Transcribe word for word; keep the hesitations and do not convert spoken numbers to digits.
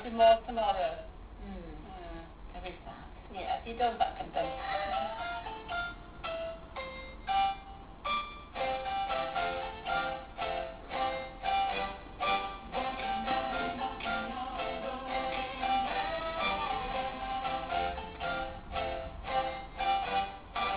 more tomorrow. Mm. Mm. Very sad. Yeah, he does that sometimes.